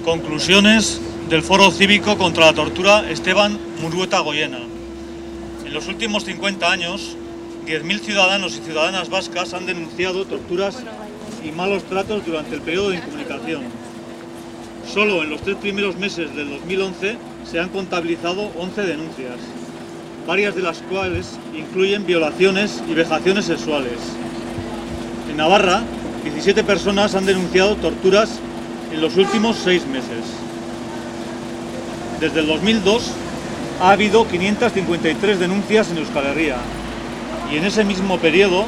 Conclusiones del Foro Cívico contra la Tortura Esteban Murueta Goyena. En los últimos 50 años, 10.000 ciudadanos y ciudadanas vascas han denunciado torturas y malos tratos durante el periodo de incomunicación. Solo en los 3 primeros meses del 2011 se han contabilizado 11 denuncias, varias de las cuales incluyen violaciones y vejaciones sexuales. En Navarra, 17 personas han denunciado torturas en los últimos 6 meses. Desde el 2002 ha habido 553 denuncias en Euskal Herria y en ese mismo periodo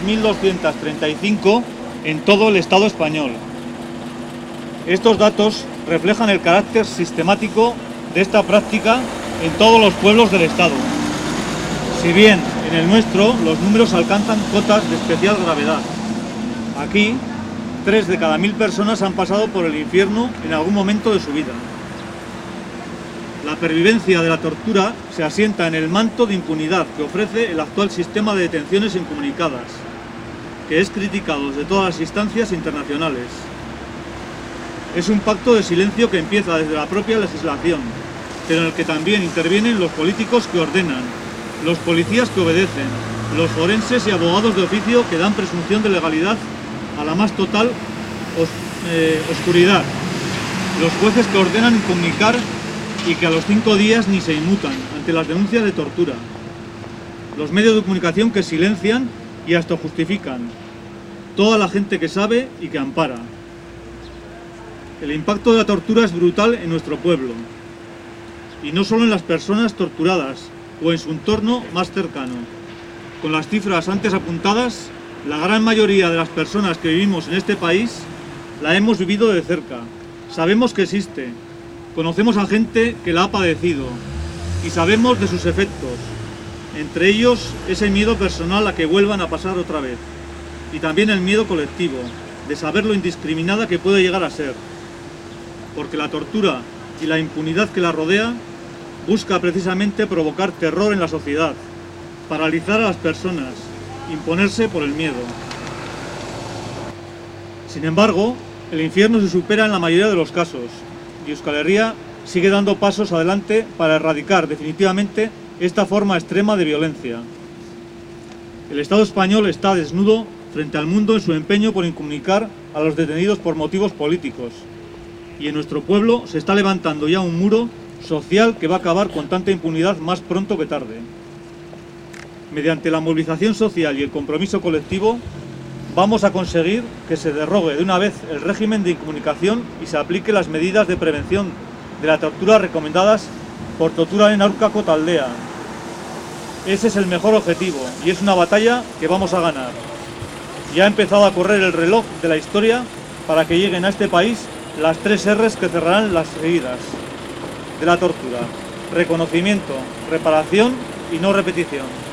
6.235 en todo el Estado español. Estos datos reflejan el carácter sistemático de esta práctica en todos los pueblos del Estado. Si bien en el nuestro los números alcanzan cotas de especial gravedad. Aquí, 3 de cada 1.000 personas han pasado por el infierno en algún momento de su vida. La pervivencia de la tortura se asienta en el manto de impunidad que ofrece el actual sistema de detenciones incomunicadas, que es criticado desde todas las instancias internacionales. Es un pacto de silencio que empieza desde la propia legislación, pero en el que también intervienen los políticos que ordenan, los policías que obedecen, los forenses y abogados de oficio que dan presunción de legalidad a la más total oscuridad, los jueces que ordenan incomunicar y que a los 5 días ni se inmutan ante las denuncias de tortura, los medios de comunicación que silencian y hasta justifican, toda la gente que sabe y que ampara. El impacto de la tortura es brutal en nuestro pueblo, y no solo en las personas torturadas o en su entorno más cercano. Con las cifras antes apuntadas, la gran mayoría de las personas que vivimos en este país la hemos vivido de cerca. Sabemos que existe, conocemos a gente que la ha padecido y sabemos de sus efectos, entre ellos ese miedo personal a que vuelvan a pasar otra vez, y también el miedo colectivo, de saber lo indiscriminada que puede llegar a ser, porque la tortura y la impunidad que la rodea busca precisamente provocar terror en la sociedad, paralizar a las personas, imponerse por el miedo. Sin embargo, el infierno se supera en la mayoría de los casos, y Euskal Herria sigue dando pasos adelante para erradicar definitivamente esta forma extrema de violencia. El Estado español está desnudo frente al mundo en su empeño por incomunicar a los detenidos por motivos políticos, y en nuestro pueblo se está levantando ya un muro social que va a acabar con tanta impunidad más pronto que tarde. Mediante la movilización social y el compromiso colectivo, vamos a conseguir que se derrogue de una vez el régimen de incomunicación y se aplique las medidas de prevención de la tortura recomendadas por Torturaren Aurkako Taldea. Ese es el mejor objetivo y es una batalla que vamos a ganar. Ya ha empezado a correr el reloj de la historia para que lleguen a este país las 3 R's que cerrarán las heridas de la tortura: reconocimiento, reparación y no repetición.